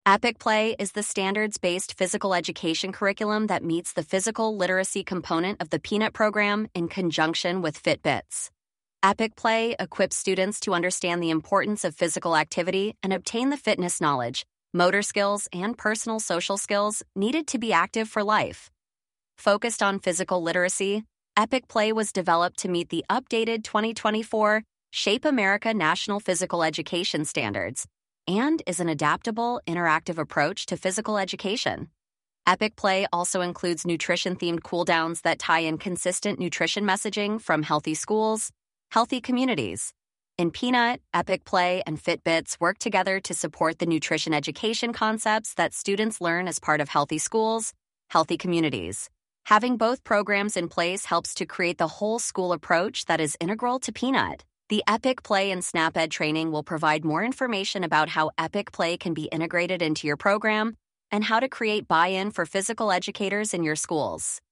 Epic Play is the standards-based physical education curriculum that meets the physical literacy component of the Peanut program in conjunction with Fitbits. Epic Play equips students to understand the importance of physical activity and obtain the fitness knowledge, motor skills, and personal social skills needed to be active for life. Focused on physical literacy, Epic Play was developed to meet the updated 2024 Shape America National Physical Education Standards and is an adaptable, interactive approach to physical education. Epic Play also includes nutrition-themed cooldowns that tie in consistent nutrition messaging from healthy schools, healthy communities. In Peanut, Epic Play, and Fitbits work together to support the nutrition education concepts that students learn as part of healthy schools, healthy communities. Having both programs in place helps to create the whole school approach that is integral to Peanut. The Epic Play and SnapEd training will provide more information about how Epic Play can be integrated into your program and how to create buy-in for physical educators in your schools.